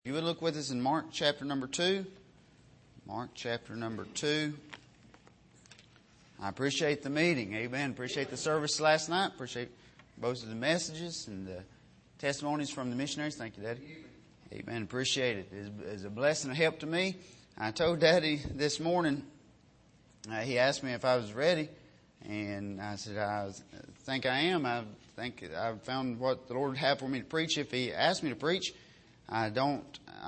You would look with us in Mark chapter number 2. Mark chapter number 2. I appreciate the meeting. Amen. Appreciate the service last night. Appreciate both of the messages and the testimonies from the missionaries. Thank you, Daddy. Amen. Appreciate it. It's a blessing and a help to me. I told Daddy this morning, he asked me if I was ready. And I said, I think I am. I think I've found what the Lord would have for me to preach if He asked me to preach. I don't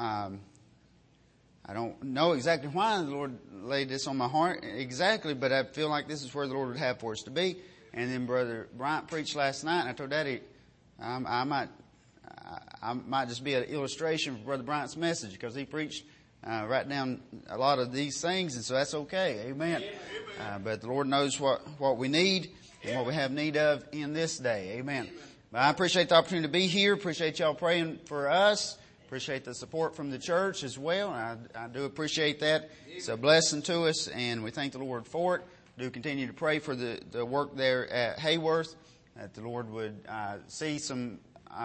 know exactly why the Lord laid this on my heart exactly, but I feel like this is where the Lord would have for us to be. And then Brother Bryant preached last night, and I told Daddy I might just be an illustration for Brother Bryant's message, because he preached right down a lot of these things, and so that's okay. Amen. But the Lord knows what we need and what we have need of in this day. Amen. But I appreciate the opportunity to be here. Appreciate y'all praying for us. Appreciate the support from the church as well. I do appreciate that. It's a blessing to us, and we thank the Lord for it. Do continue to pray for the work there at Hayworth, that the Lord would see some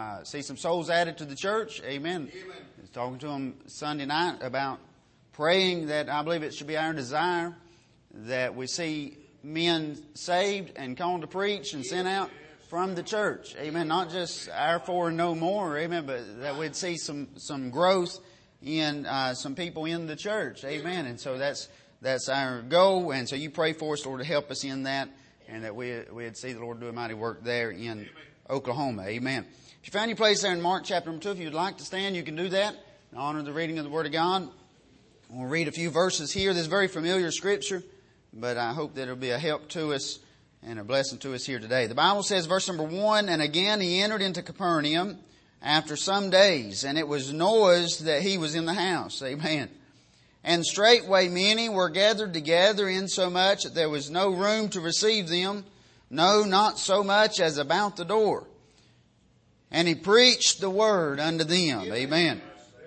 souls added to the church. Amen. I was talking to him Sunday night about praying that I believe it should be our desire that we see men saved and called to preach and sent out from the church. Amen. Not just our four and no more. Amen. But that we'd see some growth in some people in the church. Amen. And so that's our goal. And so you pray for us, Lord, to help us in that, and that we'd see the Lord do a mighty work there in Oklahoma. Amen. If you found your place there in Mark chapter number 2, if you'd like to stand, you can do that in honor of the reading of the Word of God. We'll read a few verses here. This is very familiar scripture, but I hope that it'll be a help to us and a blessing to us here today. The Bible says, verse number 1, "And again he entered into Capernaum after some days, and it was noised that he was in the house." Amen. "And straightway many were gathered together, insomuch that there was no room to receive them, no, not so much as about the door. And he preached the word unto them." Amen.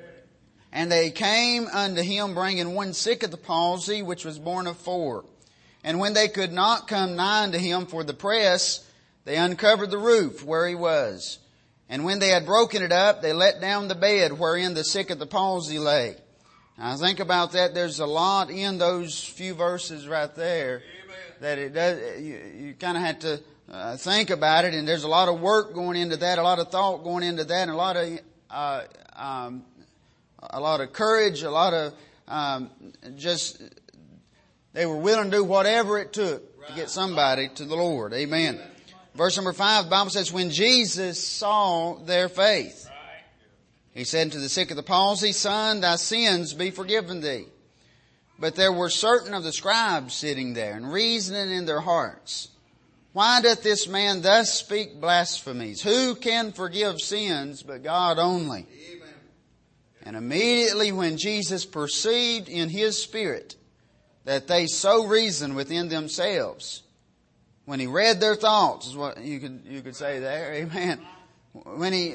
"And they came unto him, bringing one sick of the palsy, which was born of 4. And when they could not come nigh unto him for the press, they uncovered the roof where he was. And when they had broken it up, they let down the bed wherein the sick of the palsy lay." Now, I think about that. There's a lot in those few verses right there. Amen. That it does. You kind of have to think about it, and there's a lot of work going into that, a lot of thought going into that, and a lot of courage, a lot of just. They were willing to do whatever it took to get somebody to the Lord. Amen. Verse number 5, the Bible says, "When Jesus saw their faith, he said unto the sick of the palsy, Son, thy sins be forgiven thee. But there were certain of the scribes sitting there, and reasoning in their hearts, Why doth this man thus speak blasphemies? Who can forgive sins but God only? Amen. And immediately when Jesus perceived in his spirit that they so reasoned within themselves," when he read their thoughts, is what you could say there. Amen. When he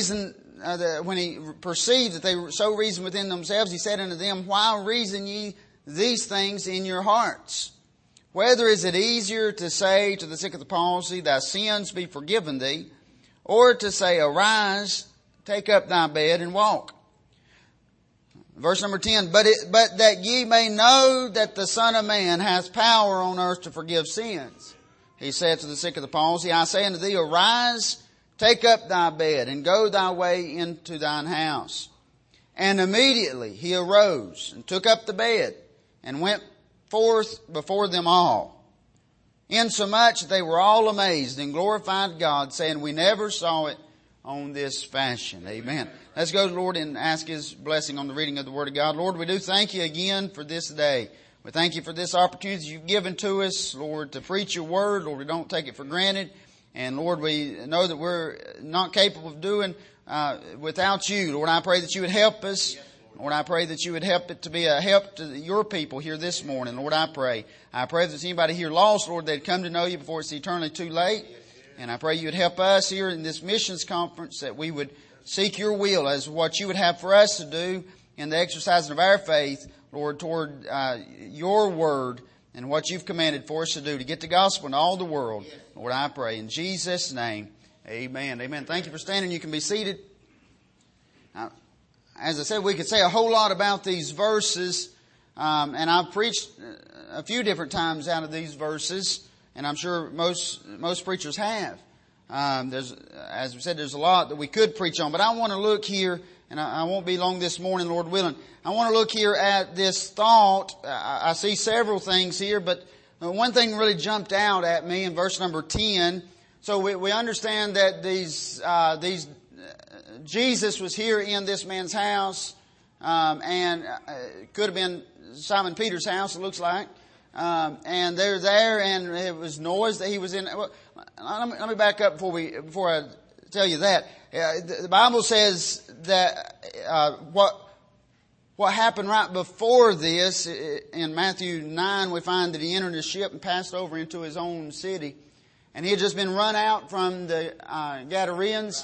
perceived that they so reasoned within themselves, he said unto them, "Why reason ye these things in your hearts? Whether is it easier to say to the sick of the palsy, Thy sins be forgiven thee, or to say, Arise, take up thy bed and walk?" Verse number 10, but that ye may know that the Son of Man hath power on earth to forgive sins. He said to the sick of the palsy, I say unto thee, Arise, take up thy bed, and go thy way into thine house. And immediately he arose, and took up the bed, and went forth before them all. Insomuch that they were all amazed, and glorified God, saying, We never saw it on this fashion. Amen. Let's go to the Lord and ask His blessing on the reading of the Word of God. Lord, we do thank You again for this day. We thank You for this opportunity You've given to us, Lord, to preach Your Word. Lord, we don't take it for granted. And Lord, we know that we're not capable of doing without You. Lord, I pray that You would help us. Lord, I pray that You would help it to be a help to Your people here this morning. Lord, I pray if there's anybody here lost, Lord, they'd come to know You before it's eternally too late. And I pray You would help us here in this missions conference, that we would seek Your will as what You would have for us to do in the exercising of our faith, Lord, toward Your Word and what You've commanded for us to do, to get the gospel into all the world. Lord, I pray in Jesus' name, amen. Amen. Thank you for standing. You can be seated. Now, as I said, we could say a whole lot about these verses. And I've preached a few different times out of these verses, and I'm sure most preachers have. As we said, there's a lot that we could preach on, but I want to look here, and I won't be long this morning, Lord willing. I want to look here at this thought. I see several things here, but one thing really jumped out at me in verse number 10. So we understand that Jesus was here in this man's house, and it could have been Simon Peter's house, it looks like. And they're there, and it was noise that he was in. Well, let me back up before I tell you that. The Bible says that what happened right before this, in Matthew 9, we find that he entered a ship and passed over into his own city. And he had just been run out from the Gadareans,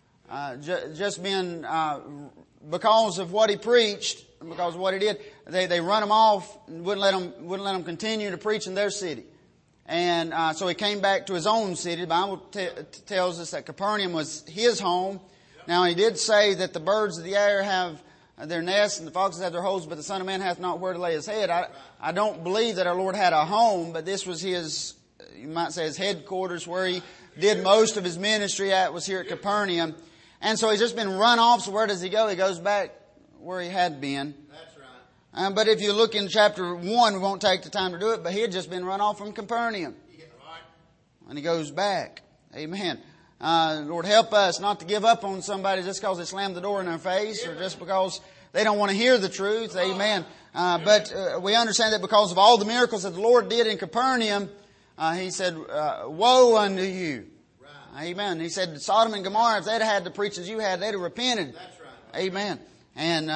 just been because of what he preached, because of what he did. They run him off and wouldn't let him continue to preach in their city. And so he came back to his own city. The Bible tells us that Capernaum was his home. Now he did say that the birds of the air have their nests and the foxes have their holes, but the Son of Man hath not where to lay his head. I don't believe that our Lord had a home, but this was his, you might say, his headquarters, where he did most of his ministry at, was here at Capernaum. And so he's just been run off, so where does he go? He goes back where he had been. That's right. But if you look in chapter 1, we won't take the time to do it, but he had just been run off from Capernaum. Yeah, right. And he goes back. Amen. Lord, help us not to give up on somebody just because they slammed the door in their face, or just because they don't want to hear the truth. Amen. But we understand that because of all the miracles that the Lord did in Capernaum, he said, woe unto you. Right. Amen. He said, Sodom and Gomorrah, if they'd had the preachers you had, they'd have repented. That's right. Amen. And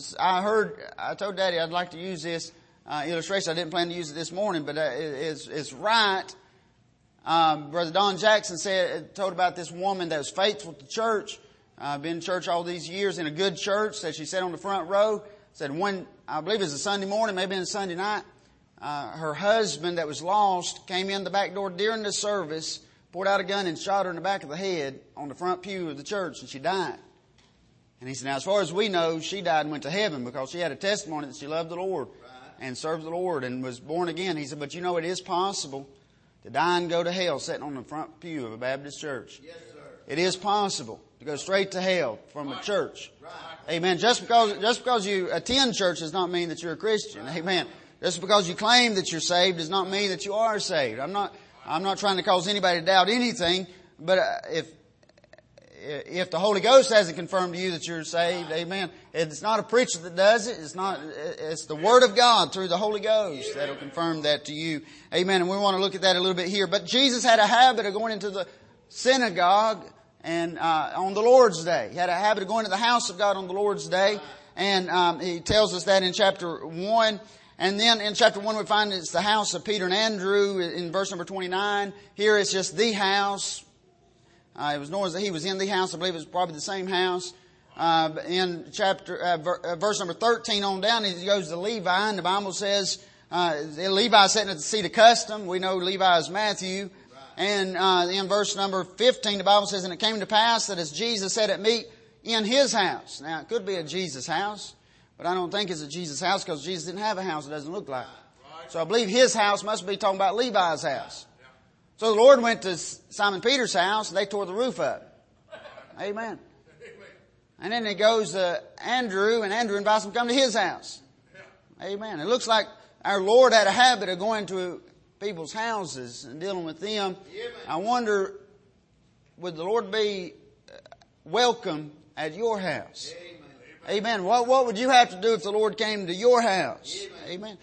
I told Daddy I'd like to use this illustration. I didn't plan to use it this morning, but it's right. Brother Don Jackson told about this woman that was faithful to church, been in church all these years, in a good church, that she sat on the front row. Said one, I believe it was a Sunday morning, maybe a Sunday night, her husband that was lost came in the back door during the service, pulled out a gun and shot her in the back of the head on the front pew of the church, and she died. And he said, now as far as we know, she died and went to heaven because she had a testimony that she loved the Lord and served the Lord and was born again. He said, but you know, it is possible to die and go to hell sitting on the front pew of a Baptist church. Yes, sir. It is possible to go straight to hell from a church. Right. Amen. Just because you attend church does not mean that you're a Christian. Amen. Just because you claim that you're saved does not mean that you are saved. I'm not trying to cause anybody to doubt anything, but if the Holy Ghost hasn't confirmed to you that you're saved, amen, it's not a preacher that does it. It's the Word of God through the Holy Ghost that'll confirm that to you. Amen. And we want to look at that a little bit here. But Jesus had a habit of going into the synagogue and on the Lord's Day. He had a habit of going to the house of God on the Lord's Day. And he tells us that in chapter 1. And then in chapter 1 we find it's the house of Peter and Andrew in verse number 29. Here it's just the house. It was known that he was in the house. I believe it was probably the same house. In verse number 13 on down, he goes to Levi, and the Bible says, Levi sitting at the seat of custom. We know Levi is Matthew. And in verse number 15, the Bible says, and it came to pass that as Jesus sat at meat in his house. Now, it could be a Jesus house, but I don't think it's a Jesus house because Jesus didn't have a house. It doesn't look like it. So I believe his house must be talking about Levi's house. So the Lord went to Simon Peter's house and they tore the roof up. Amen. And then he goes to Andrew, and Andrew invites him to come to his house. Amen. It looks like our Lord had a habit of going to people's houses and dealing with them. I wonder, would the Lord be welcome at your house? Amen. What would you have to do if the Lord came to your house? Amen.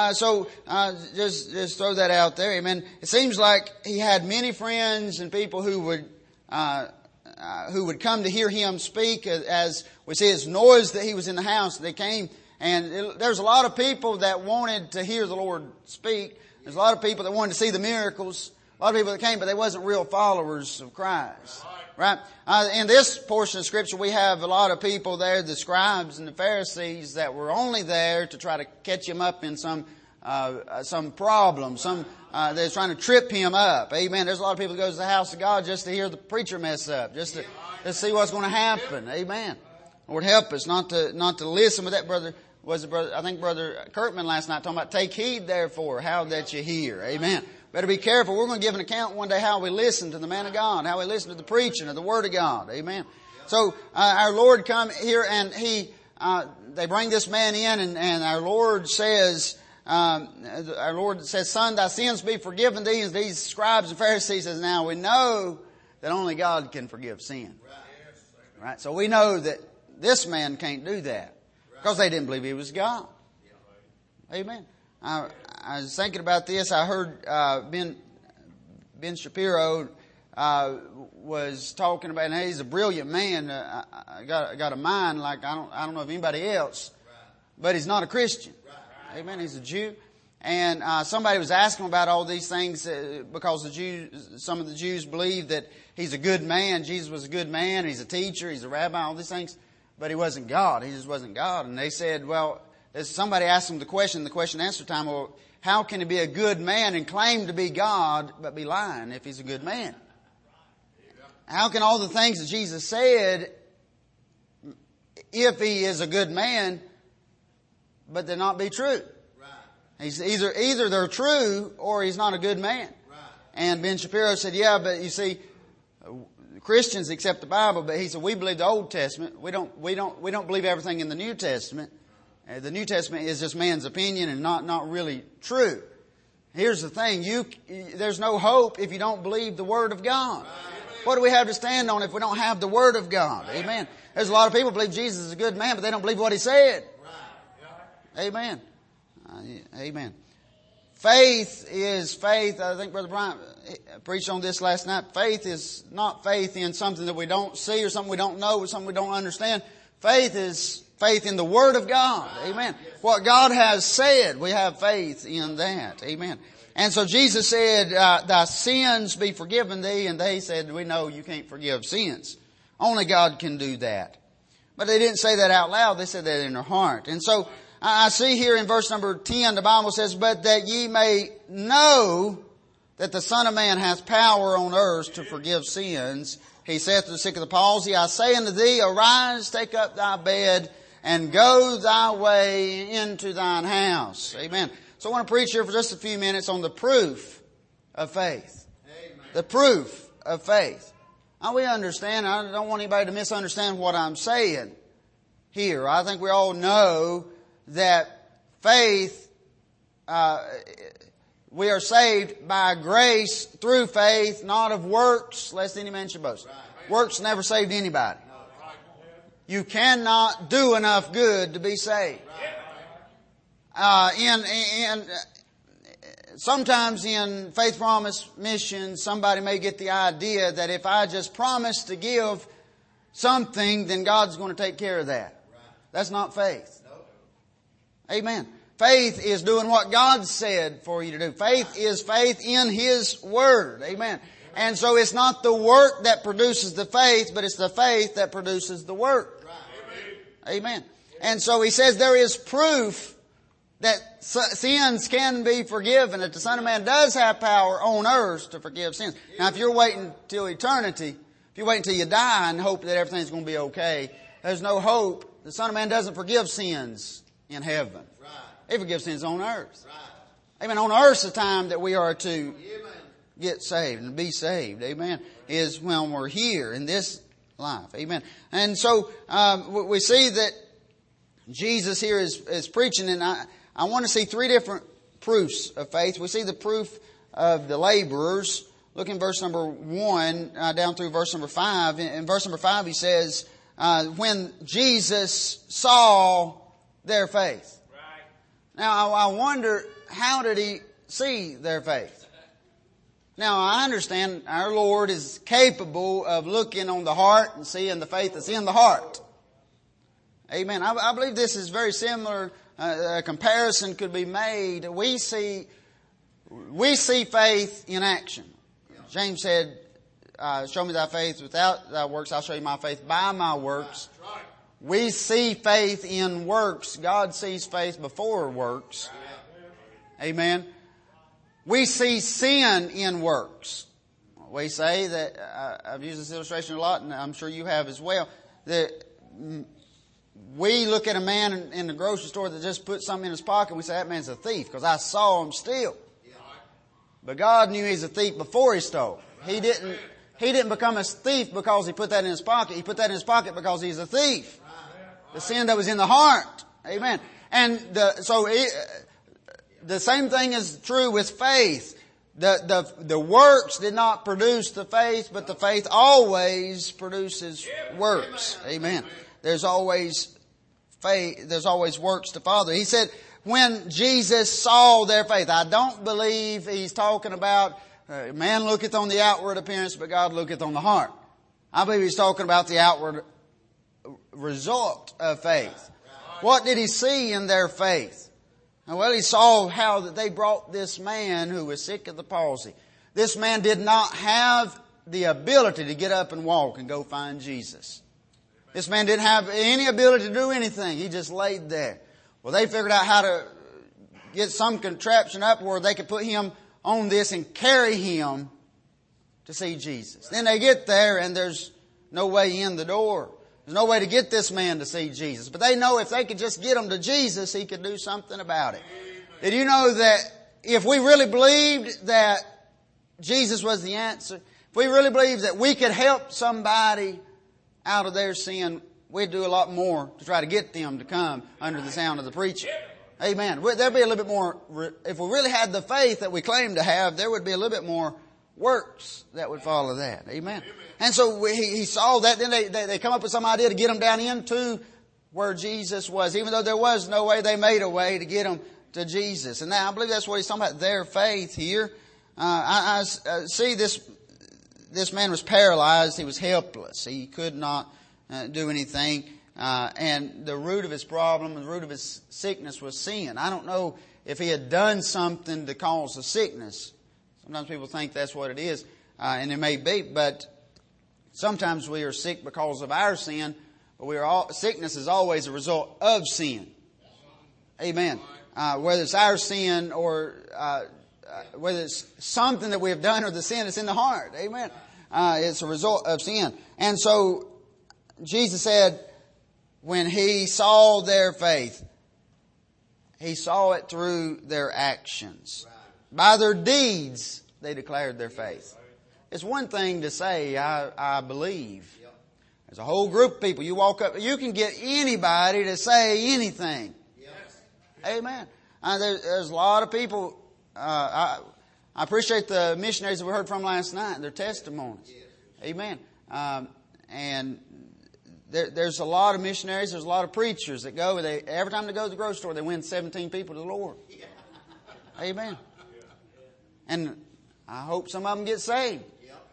Just throw that out there. Amen. It seems like he had many friends and people who would come to hear him speak. As we see, it's noise that he was in the house. They came, and there's a lot of people that wanted to hear the Lord speak. There's a lot of people that wanted to see the miracles. A lot of people that came, but they wasn't real followers of Christ. Right? In this portion of Scripture, we have a lot of people there, the scribes and the Pharisees, that were only there to try to catch him up in some problem. They're trying to trip him up. Amen. There's a lot of people that go to the house of God just to hear the preacher mess up, just to see what's going to happen. Amen. Lord, help us not to listen with that brother. I think Brother Kirkman last night talking about take heed therefore how that you hear. Amen. Better be careful. We're going to give an account one day how we listen to the man of God, how we listen to the preaching of the Word of God. Amen. So, our Lord come here and they bring this man in and our Lord says, son, thy sins be forgiven thee. And these scribes and Pharisees says, now we know that only God can forgive sin. Right? So we know that this man can't do that because they didn't believe he was God. Amen. I was thinking about this. I heard Ben Shapiro was talking about, and he's a brilliant man. Got a mind like I don't know of anybody else, but he's not a Christian. Amen. He's a Jew. And somebody was asking him about all these things because some of the Jews believe that he's a good man. Jesus was a good man. He's a teacher. He's a rabbi. All these things, but he wasn't God. He just wasn't God. And they said, well, somebody asked him the question and answer time. Well, how can he be a good man and claim to be God but be lying if he's a good man? How can all the things that Jesus said, if he is a good man, but they not be true? He's either they're true or he's not a good man. And Ben Shapiro said, yeah, but you see, Christians accept the Bible, but he said we believe the Old Testament. We don't believe everything in the New Testament. The New Testament is just man's opinion and not really true. Here's the thing: there's no hope if you don't believe the Word of God. What do we have to stand on if we don't have the Word of God? Amen. There's a lot of people who believe Jesus is a good man, but they don't believe what He said. Amen. Amen. Faith is faith. I think Brother Bryant preached on this last night. Faith is not faith in something that we don't see or something we don't know or something we don't understand. Faith is faith in the Word of God. Amen. What God has said, we have faith in that. Amen. And so Jesus said, thy sins be forgiven thee. And they said, we know you can't forgive sins. Only God can do that. But they didn't say that out loud. They said that in their heart. And so I see here in verse number 10, the Bible says, but that ye may know that the Son of Man hath power on earth to forgive sins. He saith to the sick of the palsy, I say unto thee, arise, take up thy bed, and go thy way into thine house. Amen. So I want to preach here for just a few minutes on the proof of faith. Amen. The proof of faith. Now we understand, I don't want anybody to misunderstand what I'm saying here. I think we all know that faith, we are saved by grace through faith, not of works, lest any man should boast. Works never saved anybody. You cannot do enough good to be saved. Sometimes in Faith Promise Mission, somebody may get the idea that if I just promise to give something, then God's going to take care of that. That's not faith. Amen. Faith is doing what God said for you to do. Faith is faith in His Word. Amen. And so it's not the work that produces the faith, but it's the faith that produces the work. Amen. And so He says there is proof that sins can be forgiven, that the Son of Man does have power on earth to forgive sins. Now if you're waiting till eternity, if you're waiting till you die and hope that everything's going to be okay, there's no hope. The Son of Man doesn't forgive sins in heaven. He forgives sins on earth. Amen. On earth's the time that we are to get saved and be saved. Amen. Is when we're here in this life. Amen. And so we see that Jesus here is preaching, and I want to see three different proofs of faith. We see the proof of the laborers. Look in verse number 1 down through verse number 5. In verse number 5 he says, when Jesus saw their faith. Now I wonder, how did He see their faith? Now I understand our Lord is capable of looking on the heart and seeing the faith that's in the heart. Amen. I believe this is very similar. A comparison could be made. We see faith in action. James said, show me thy faith without thy works. I'll show you my faith by my works. We see faith in works. God sees faith before works. Amen. We see sin in works. We say that, I've used this illustration a lot, and I'm sure you have as well, that we look at a man in the grocery store that just put something in his pocket and we say, that man's a thief because I saw him steal. But God knew he's a thief before he stole. He didn't become a thief because he put that in his pocket. He put that in his pocket because he's a thief. The sin that was in the heart. Amen. And the same thing is true with faith. The works did not produce the faith, but the faith always produces works. Amen. There's always faith, there's always works to follow. He said, when Jesus saw their faith, I don't believe he's talking about man looketh on the outward appearance, but God looketh on the heart. I believe he's talking about the outward result of faith. What did he see in their faith? Well, he saw how that they brought this man who was sick of the palsy. This man did not have the ability to get up and walk and go find Jesus. This man didn't have any ability to do anything. He just laid there. Well, they figured out how to get some contraption up where they could put him on this and carry him to see Jesus. Then they get there and there's no way in the door. There's no way to get this man to see Jesus. But they know if they could just get him to Jesus, he could do something about it. Did you know that if we really believed that Jesus was the answer, if we really believed that we could help somebody out of their sin, we'd do a lot more to try to get them to come under the sound of the preacher. Amen. There'd be a little bit more, if we really had the faith that we claim to have, there would be a little bit more works that would follow that. Amen. And so he saw that. Then they come up with some idea to get him down into where Jesus was. Even though there was no way, they made a way to get him to Jesus. And now I believe that's what he's talking about, their faith here. I see this man was paralyzed. He was helpless. He could not do anything. And the root of his problem, the root of his sickness was sin. I don't know if he had done something to cause the sickness. Sometimes people think that's what it is, and it may be, but sometimes we are sick because of our sin, but sickness is always a result of sin. Amen. Whether it's our sin or whether it's something that we have done or the sin that's in the heart. Amen. It's a result of sin. And so Jesus said, when he saw their faith, he saw it through their actions. By their deeds, they declared their faith. It's one thing to say, I believe. There's a whole group of people. You walk up, you can get anybody to say anything. Amen. There's a lot of people. I appreciate the missionaries that we heard from last night, their testimonies. Amen. And there's a lot of missionaries, there's a lot of preachers that go, every time they go to the grocery store, they win 17 people to the Lord. Amen. And I hope some of them get saved.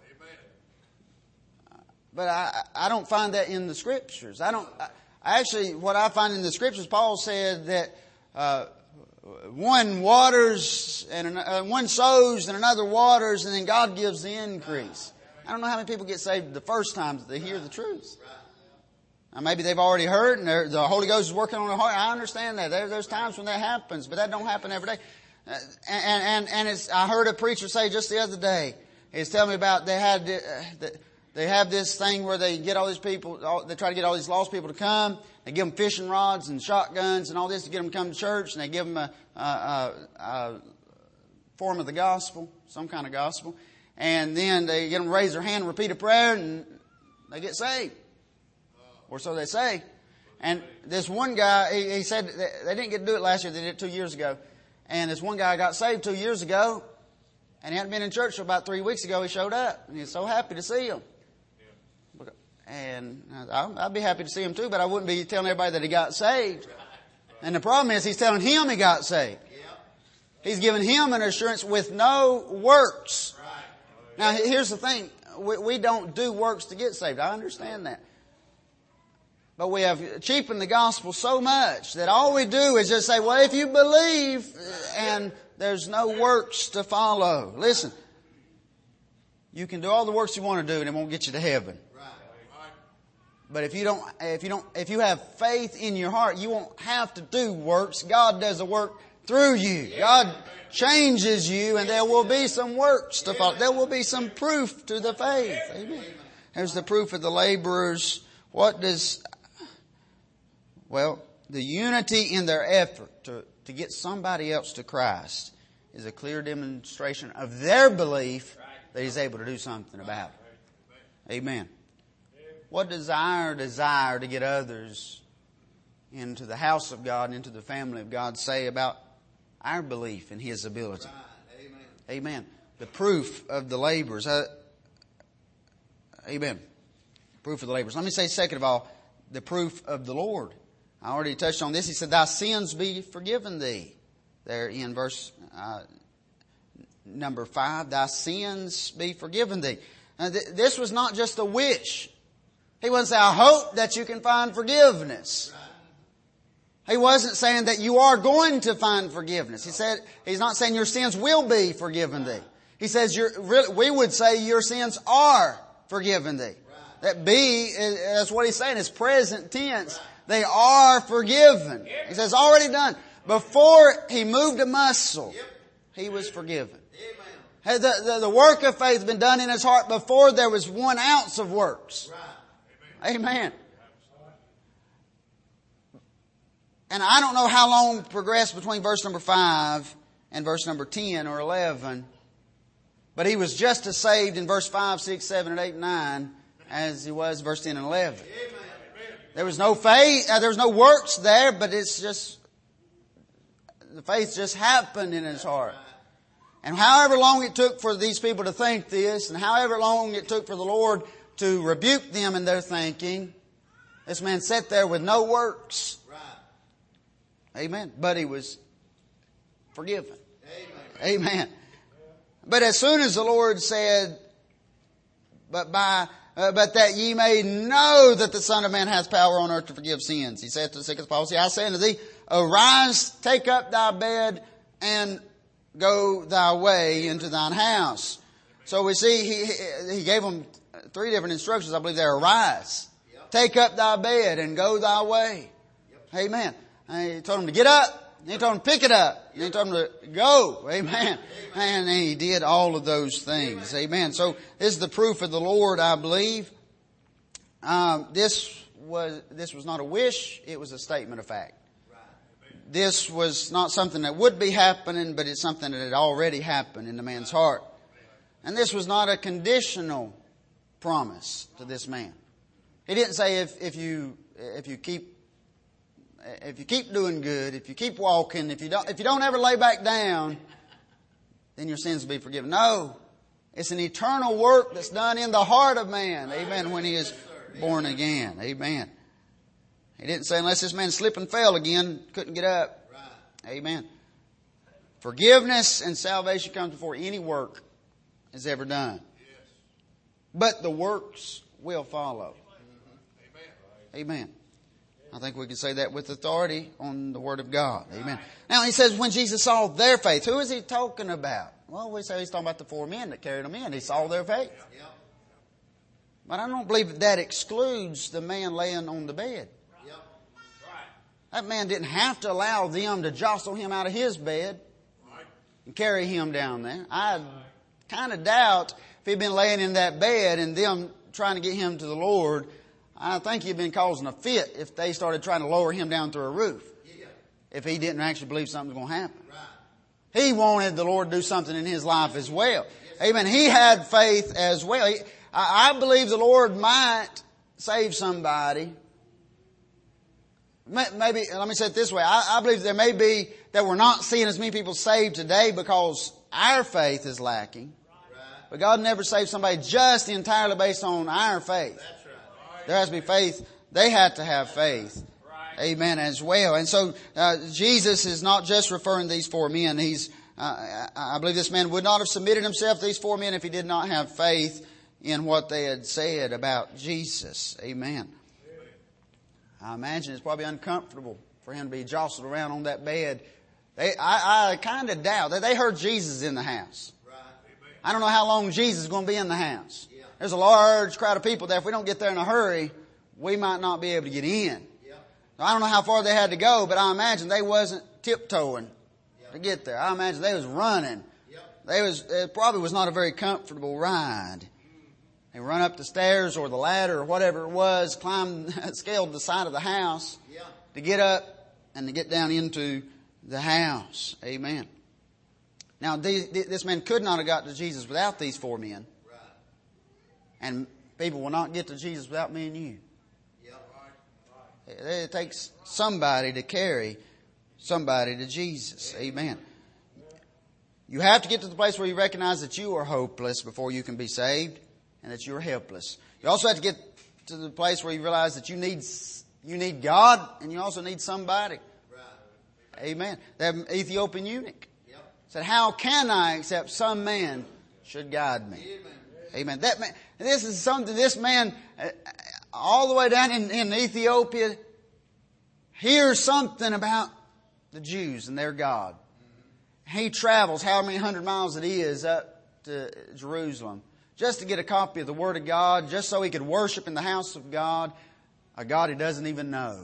But I don't find that in the Scriptures. Actually, what I find in the Scriptures, Paul said that one waters and one sows and another waters, and then God gives the increase. I don't know how many people get saved the first time that they hear the truth. Now, maybe they've already heard, and the Holy Ghost is working on their heart. I understand that. There's times when that happens, but that don't happen every day. I heard a preacher say just the other day. He was telling me about they have this thing where they get all these people. They try to get all these lost people to come. They give them fishing rods and shotguns and all this to get them to come to church, and they give them a form of the gospel, some kind of gospel, and then they get them to raise their hand and repeat a prayer, and they get saved. Or so they say. And this one guy, he said they didn't get to do it last year, they did it 2 years ago. And this one guy got saved 2 years ago, and he hadn't been in church for about 3 weeks ago. He showed up, and he was so happy to see him. And I'd be happy to see him too, but I wouldn't be telling everybody that he got saved. And the problem is he's telling him he got saved. He's giving him an assurance with no works. Now here's the thing. We don't do works to get saved. I understand that. But we have cheapened the gospel so much that all we do is just say, well, if you believe, and there's no works to follow. Listen, you can do all the works you want to do and it won't get you to heaven. But if you have faith in your heart, you won't have to do works. God does the work through you. God changes you, and there will be some works to follow. There will be some proof to the faith. Amen. There's the proof of the laborers. What does Well, the unity in their effort to get somebody else to Christ is a clear demonstration of their belief that He's able to do something about it. Amen. What does our desire to get others into the house of God, into the family of God say about our belief in His ability? Amen. The proof of the laborers. Amen. Proof of the laborers. Let me say, second of all, the proof of the Lord. I already touched on this. He said, "Thy sins be forgiven thee." There in verse number 5, "Thy sins be forgiven thee." Now, this was not just a wish. He wasn't saying, "I hope that you can find forgiveness." He wasn't saying that you are going to find forgiveness. He's not saying your sins will be forgiven thee. He says, we would say your sins are forgiven thee. That be, that's what he's saying. It's present tense. They are forgiven. He says, already done. Before he moved a muscle, he was forgiven. Had the work of faith been done in his heart before there was 1 ounce of works. Amen. And I don't know how long progressed between verse number 5 and verse number 10 or 11. But he was just as saved in verse 5, 6, 7, and 8, and 9 as he was verse 10 and 11. There was no faith, there was no works there, but it's just, the faith just happened in his heart. And however long it took for these people to think this, and however long it took for the Lord to rebuke them in their thinking, this man sat there with no works. Amen. But he was forgiven. Amen. But as soon as the Lord said, but that ye may know that the Son of Man hath power on earth to forgive sins. He said to the sick of the palsy, I say unto thee, arise, take up thy bed, and go thy way into thine house. So we see he gave them 3 different instructions. I believe they're arise, take up thy bed, and go thy way. Amen. And he told them to get up. And he told them to pick it up. And he told them to go. Amen. And he did all of those things. Amen. So this is the proof of the Lord, I believe. This was not a wish. It was a statement of fact. This was not something that would be happening, but it's something that had already happened in the man's heart. And this was not a conditional promise to this man. He didn't say if you keep doing good, if you keep walking, if you don't ever lay back down, then your sins will be forgiven. No. It's an eternal work that's done in the heart of man. Amen. When he is born again. Amen. He didn't say unless this man slipped and fell again, couldn't get up. Amen. Forgiveness and salvation comes before any work is ever done. But the works will follow. Amen. I think we can say that with authority on the Word of God. Amen. Now he says when Jesus saw their faith, who is he talking about? Well, we say he's talking about the 4 men that carried them in. He saw their faith. But I don't believe that excludes the man laying on the bed. That man didn't have to allow them to jostle him out of his bed and carry him down there. I kind of doubt if he'd been laying in that bed and them trying to get him to the Lord, I think he'd been causing a fit if they started trying to lower him down through a roof. If he didn't actually believe something was going to happen. He wanted the Lord to do something in his life as well. Amen. He had faith as well. I believe the Lord might save somebody. Maybe, let me say it this way. I believe there may be that we're not seeing as many people saved today because our faith is lacking. But God never saved somebody just entirely based on our faith. There has to be faith. They had to have faith. Amen, as well. And so Jesus is not just referring to these 4 men. I believe this man would not have submitted himself to these 4 men if he did not have faith in what they had said about Jesus. Amen. I imagine it's probably uncomfortable for him to be jostled around on that bed. I kind of doubt that they heard Jesus in the house. I don't know how long Jesus is going to be in the house. There's a large crowd of people there. If we don't get there in a hurry, we might not be able to get in. I don't know how far they had to go, but I imagine they wasn't tiptoeing to get there. I imagine they was running. It probably was not a very comfortable ride. They run up the stairs or the ladder or whatever it was, scaled the side of the house to to get up and to get down into the house. Amen. Now, this man could not have got to Jesus without these 4 men. And people will not get to Jesus without me and you. It takes somebody to carry somebody to Jesus. Amen. You have to get to the place where you recognize that you are hopeless before you can be saved and that you're helpless. You also have to get to the place where you realize that you need God and you also need somebody. Amen. That Ethiopian eunuch said, how can I except some man should guide me? Amen. That man, this is something, this man, all the way down in Ethiopia, hears something about the Jews and their God. He travels how many 100 miles it is up to Jerusalem just to get a copy of the Word of God, just so he could worship in the house of God, a God he doesn't even know.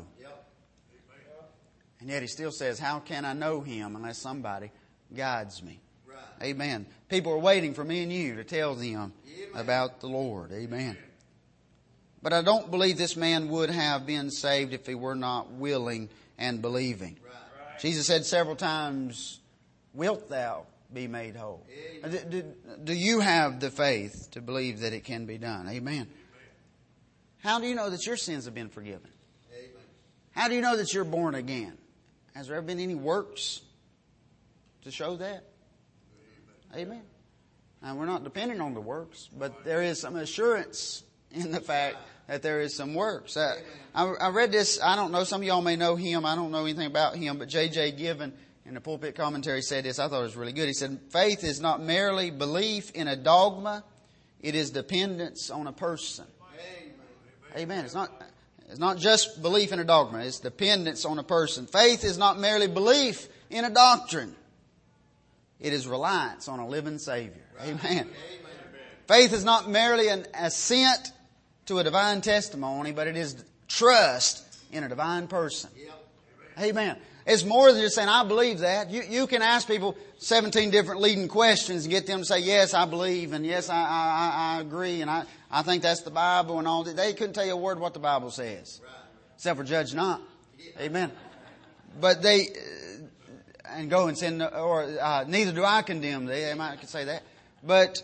And yet he still says, how can I know Him unless somebody guides me? Right. Amen. People are waiting for me and you to tell them about the Lord. Amen. But I don't believe this man would have been saved if he were not willing and believing. Right. Jesus said several times, wilt thou be made whole? Do you have the faith to believe that it can be done? Amen. How do you know that your sins have been forgiven? Amen. How do you know that you're born again? Has there ever been any works to show that? Amen. Now, we're not depending on the works, but there is some assurance in the fact that there is some works. I read this, I don't know, some of y'all may know him, I don't know anything about him, but J.J. Given in the Pulpit Commentary said this, I thought it was really good. He said, faith is not merely belief in a dogma, it is dependence on a person. Amen. It's not just belief in a dogma, it's dependence on a person. Faith is not merely belief in a doctrine. It is reliance on a living Savior. Amen. Faith is not merely an assent to a divine testimony, but it is trust in a divine person. Amen. It's more than just saying, I believe that. You can ask people 17 different leading questions and get them to say, yes, I believe, and yes, I agree, and I think that's the Bible and all that. They couldn't tell you a word what the Bible says. Except for judge not. Amen. But they, and go and sin, or neither do I condemn thee. They might say that. But,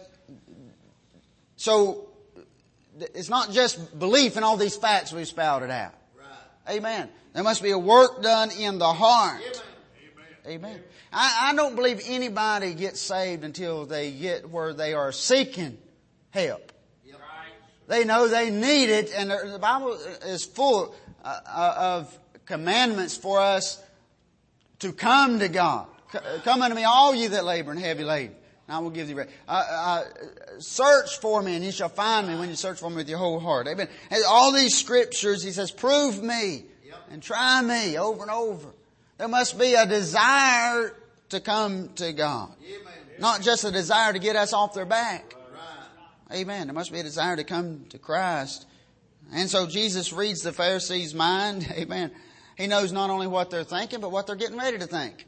so, it's not just belief in all these facts we've spouted out. Amen. There must be a work done in the heart. Amen. I don't believe anybody gets saved until they get where they are seeking help. They know they need it, and the Bible is full of commandments for us to come to God. Come unto me, all ye that labor and heavy laden, and I will give thee rest. Search for me, and you shall find me when you search for me with your whole heart. Amen. And all these scriptures, he says, prove me and try me over and over. There must be a desire to come to God. Not just a desire to get us off their back. Amen. There must be a desire to come to Christ. And so Jesus reads the Pharisees' mind. Amen. He knows not only what they're thinking, but what they're getting ready to think.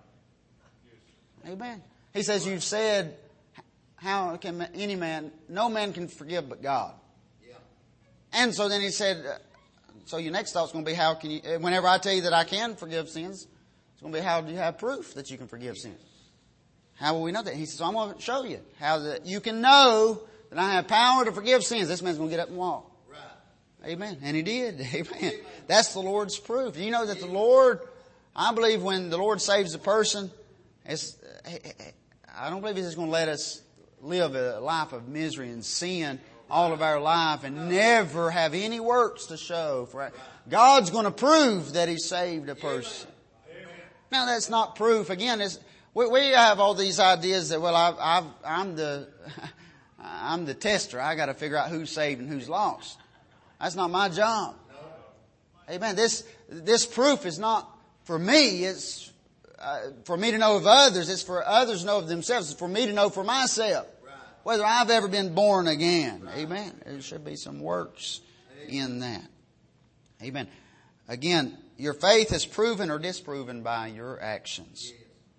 Amen. He says, you've said, how can any man, no man can forgive but God. And so then he said, so your next thought's going to be, how can you, whenever I tell you that I can forgive sins, it's going to be, how do you have proof that you can forgive sins? How will we know that? He says, so I'm going to show you how that you can know that I have power to forgive sins. This man's going to get up and walk. Right. Amen. And he did. Amen. That's the Lord's proof. You know that the Lord, I believe when the Lord saves a person, I don't believe He's just going to let us live a life of misery and sin all of our life and never have any works to show for it. God's going to prove that He saved a person. Now that's not proof. Again, we have all these ideas that, well, I'm the tester. I got to figure out who's saved and who's lost. That's not my job. Amen. This proof is not for me. It's for me to know of others. It's for others to know of themselves. It's for me to know for myself whether I've ever been born again. Amen. There should be some works in that. Amen. Again, your faith is proven or disproven by your actions.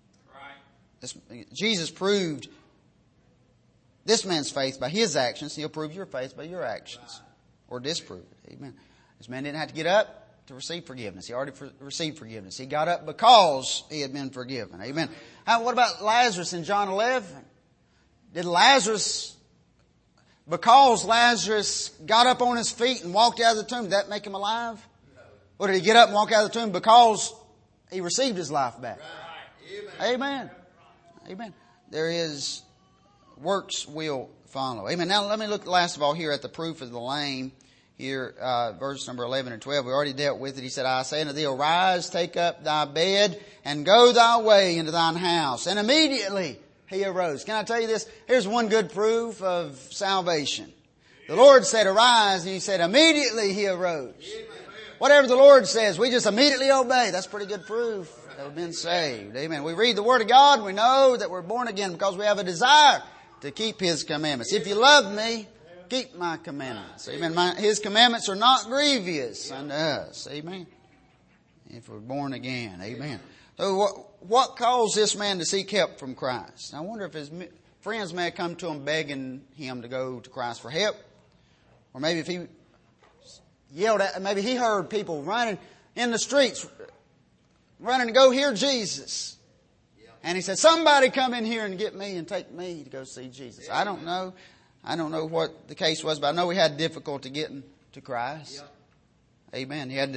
Jesus proved this man's faith by his actions. He'll prove your faith by your actions. Or disprove it. Amen. This man didn't have to get up to receive forgiveness. He already received forgiveness. He got up because he had been forgiven. Amen. What about Lazarus in John 11? Did Lazarus, because Lazarus got up on his feet and walked out of the tomb, did that make him alive? Or did he get up and walk out of the tomb because he received his life back? Amen. Amen. There is works will follow. Amen. Now let me look last of all here at the proof of the lame. Here, verse number 11 and 12. We already dealt with it. He said, I say unto thee, arise, take up thy bed, and go thy way into thine house. And immediately he arose. Can I tell you this? Here's one good proof of salvation. The Lord said, arise, and he said, immediately he arose. Whatever the Lord says, we just immediately obey. That's pretty good proof that we've been saved. Amen. We read the Word of God, we know that we're born again because we have a desire to keep His commandments. If you love me, keep my commandments. Amen. His commandments are not grievous unto us. Amen. If we're born again. Amen. So what caused this man to seek help from Christ? I wonder if his friends may have come to him begging him to go to Christ for help. Or maybe if he yelled at, maybe he heard people running in the streets, running to go hear Jesus. And he said, somebody come in here and get me and take me to go see Jesus. I don't know. I don't know what the case was, but I know he had difficulty getting to Christ. Amen. He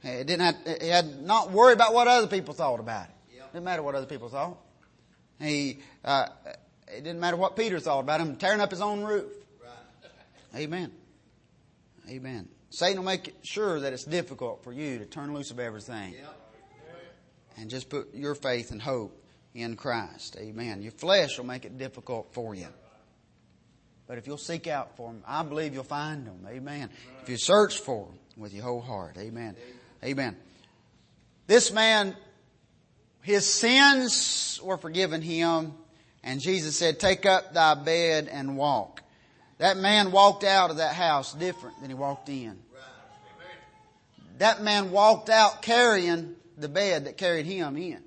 had not worry about what other people thought about it. Didn't matter what other people thought. It didn't matter what Peter thought about him tearing up his own roof. Amen. Amen. Satan will make sure that it's difficult for you to turn loose of everything and just put your faith and hope in Christ. Amen. Your flesh will make it difficult for you. But if you'll seek out for them, I believe you'll find them. Amen. If you search for them with your whole heart. Amen. Amen. This man, his sins were forgiven him. And Jesus said, take up thy bed and walk. That man walked out of that house different than he walked in. That man walked out carrying the bed that carried him in.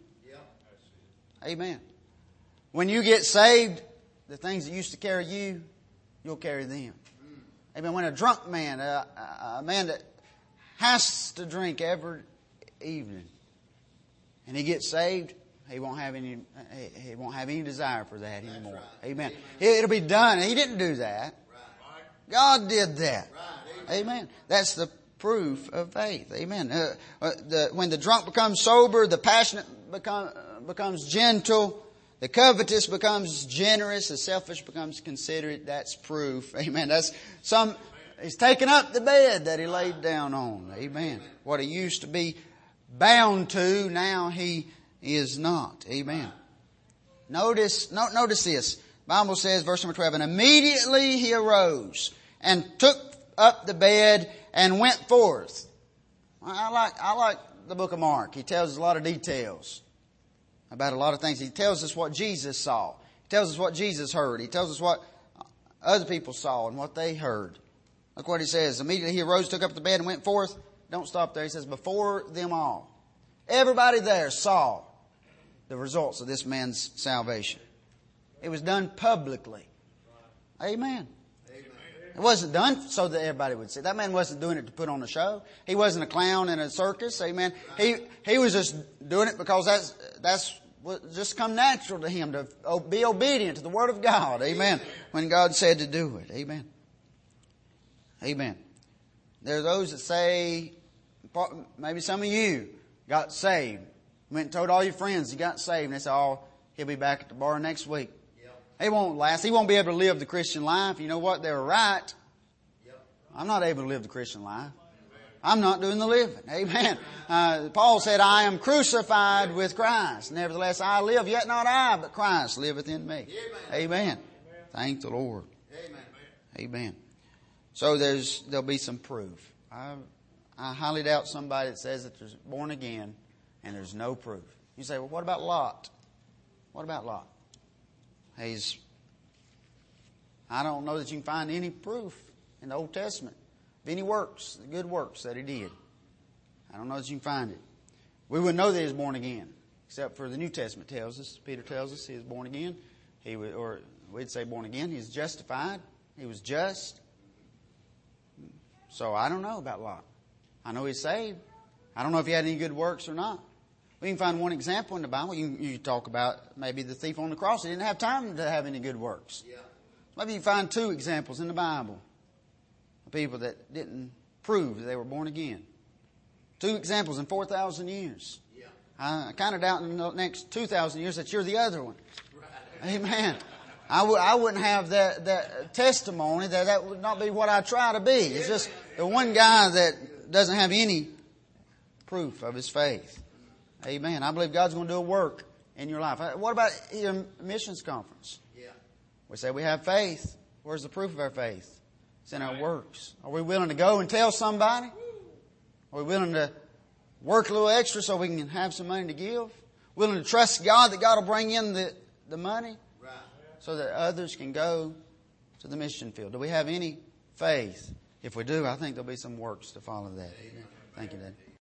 Amen. When you get saved, the things that used to carry you, you'll carry them. Amen. When a drunk man, a man that has to drink every evening, and he gets saved, he won't have any desire for that anymore. Amen. It'll be done. He didn't do that. God did that. Amen. That's the proof of faith. Amen. When the drunk becomes sober, the passionate becomes gentle. The covetous becomes generous. The selfish becomes considerate. That's proof. Amen. He's taken up the bed that he laid down on. Amen. What he used to be bound to, now he is not. Amen. Notice this. The Bible says, verse number 12, and immediately he arose and took up the bed and went forth. I like the book of Mark. He tells us a lot of details about a lot of things. He tells us what Jesus saw. He tells us what Jesus heard. He tells us what other people saw and what they heard. Look what he says. Immediately he arose, took up the bed and went forth. Don't stop there. He says, before them all. Everybody there saw the results of this man's salvation. It was done publicly. Amen. It wasn't done so that everybody would see. That man wasn't doing it to put on a show. He wasn't a clown in a circus. Amen. He was just doing it because that's what just come natural to him, to be obedient to the Word of God. Amen. When God said to do it. Amen. Amen. There are those that say, maybe some of you got saved. Went and told all your friends you got saved. And they said, oh, he'll be back at the bar next week. He won't last. He won't be able to live the Christian life. You know what? They were right. I'm not able to live the Christian life. I'm not doing the living. Amen. Paul said, I am crucified with Christ. Nevertheless, I live, yet not I, but Christ liveth in me. Amen. Thank the Lord. Amen. So there'll be some proof. I highly doubt somebody that says that they're born again and there's no proof. You say, well, what about Lot? What about Lot? I don't know that you can find any proof in the Old Testament of any works, the good works that he did. I don't know that you can find it. We wouldn't know that he was born again, except for the New Testament tells us. Peter tells us he was born again. We'd say born again. He was justified. He was just. So I don't know about Lot. I know he's saved. I don't know if he had any good works or not. We can find one example in the Bible. You talk about maybe the thief on the cross. He didn't have time to have any good works. Yeah. Maybe you find two examples in the Bible of people that didn't prove that they were born again. Two examples in 4,000 years. Yeah. I kind of doubt in the next 2,000 years that you're the other one. Right. Amen. I wouldn't have that testimony that would not be what I try to be. It's just the one guy that doesn't have any proof of his faith. Amen. I believe God's going to do a work in your life. What about your missions conference? Yeah. We say we have faith. Where's the proof of our faith? It's in our works. Are we willing to go and tell somebody? Are we willing to work a little extra so we can have some money to give? Willing to trust God that God will bring in the money? Right. So that others can go to the mission field. Do we have any faith? If we do, I think there'll be some works to follow that. Thank you, Dad.